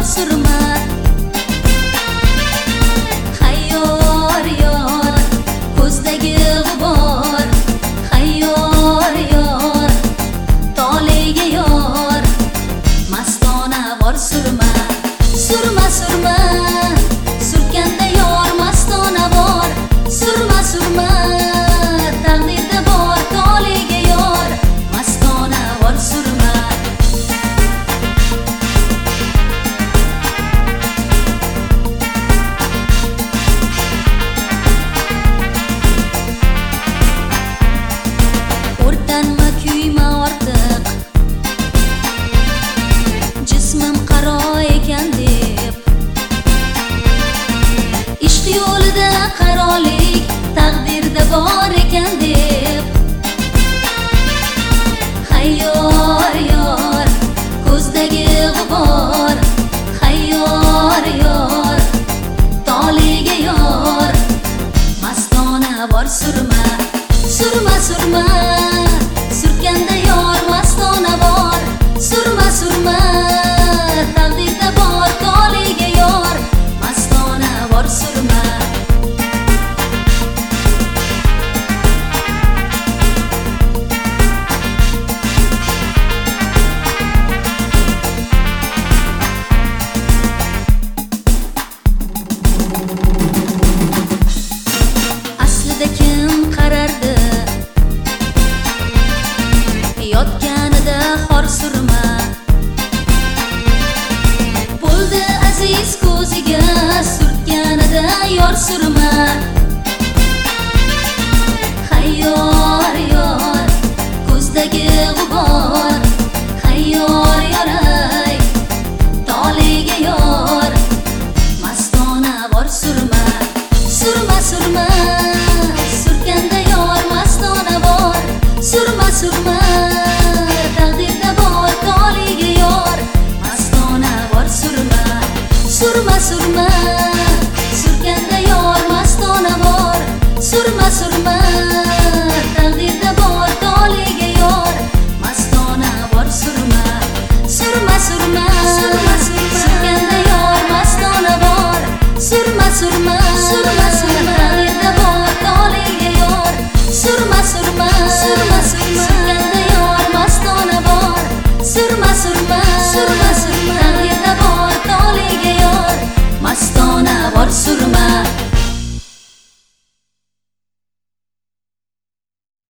surma. Hayyor yor ko'zdagi g'ubor, hayyor yor toliga yor mastona bor surma. Surma surma surkanda yor mastona bor. Surma surma taqdirda bor toliga yor mastona bor surma. O'rtanma kuyma ortiq jismim qaro ekan deb, ishq yo'lida qarolik taqdirda bor ekan deb. Hayyor yor ko'zdagi g'ubor, hayyor yor toliga yor mastona bor surma. Surma surma surkanda yor mastona bor. Surma surma taqdirda bor toliga yor mastona bor surma. Aslida kim qarardi yotganida xor surma. Bo'ldi aziz ko'ziga surtganida yor surma. Hayyor yor ko'zdagi g'ubor, hayyor yoray toliga yor mastona bor surma. Surma surma surkanda yor mastona bor. Surma surma taqdirda bor toliga yor mastona bor surma. Surma surma surkanda yor mastona bor. Surma surma taqdirda bor toliga yor mastona bor surma. Surma surma surkanda yor mastona bor. Surma surma taqdirda bor toliga yor. Surma surma surkanda yor mastona bor. Surma surma taqdirda bor toliga yor mastona bor surma.